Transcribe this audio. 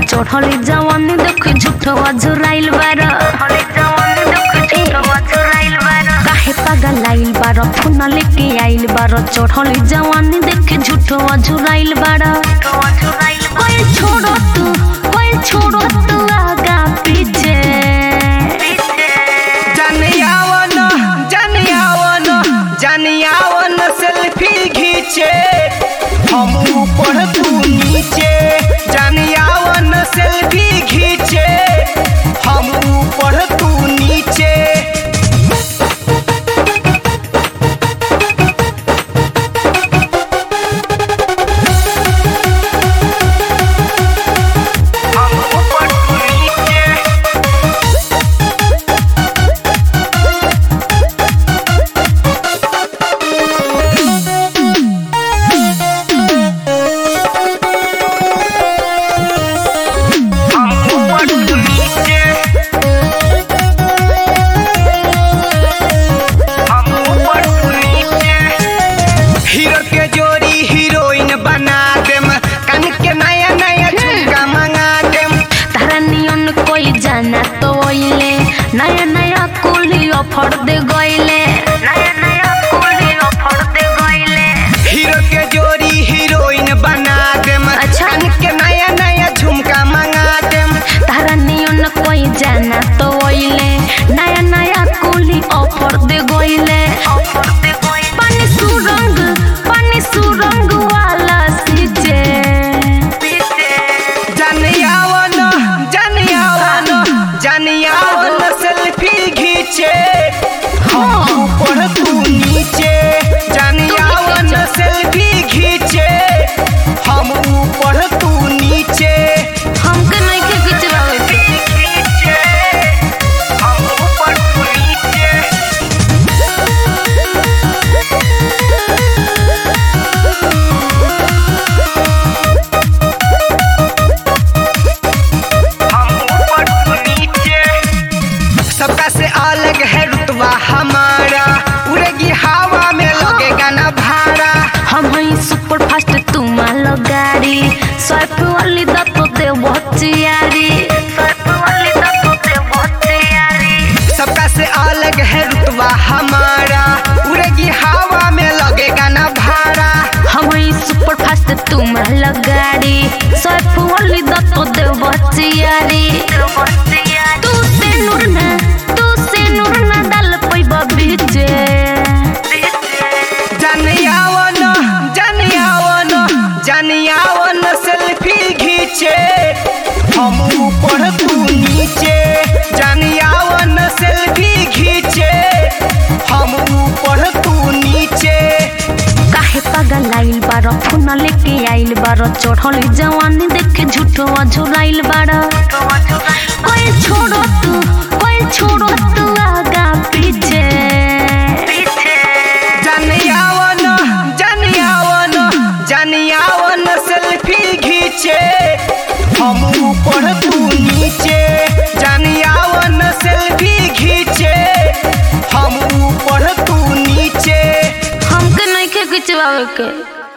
चढ़ली जवानी देख झूठो अजुराइल बार काहे पागल आइल बार फोन लेके आइल बार चढ़ली जवानी देख झूठो अजुराइल बार कोई छोड़ो तू आगा पीछे जानियावन सेल्फी खींचे हम ऊपर तू नीचे जानियावन सेल्फी खींचे हम ऊपर तू नीचे जाना तो ओइले नया नया कुली ऑफर दे गइले हीरो के जोड़ी हीरोइन बना देम अच्छा के नया नया झुमका मंगा देम तारा नियन कोई जाना तो ओइले नया नया कुली ऑफर दे गइले पानी सुरंग वाला सीजे जानियावन सेल्फी खींचे हम ऊपर तू नीचे जानियावन सेल्फी खींचे हम ऊपर तू नीचे हमके नहीं के खिंचवावे खींचे हम ऊपर तू नीचे सबका से अलग है रुतबा हमारा उड़ेगी हवा में लगेगा ना भाड़ा हम हई सुपर फास्ट तू मालो गाड़ी स्वाइप वाली दा तो दे बचियारी सबका से अलग है रुतबा हमारा उड़ेगी हवा में लगेगा ना भाड़ा हम हई सुपर फास्ट तू मालो गाड़ी स्वाइप वाली दा तो दे बचियारी तू से नूर ना डाल पैबा बीचे जानियावन सेल्फी खींचे हम ऊपर तू नीचे जानियावन सेल्फी खींचे हम ऊपर तू नीचे काहे पागल आइल बार फोन लेके आइल बार चढ़ली जवानी देख झूठो अझुराइल बार कोई छोड़ो तू आगा पीछे जानियावन सेल्फी खींचे हम ऊपर तू नीचे जानियावन सेल्फी खींचे हम ऊपर तू नीचे हमके नहीं के खिंचवावे के।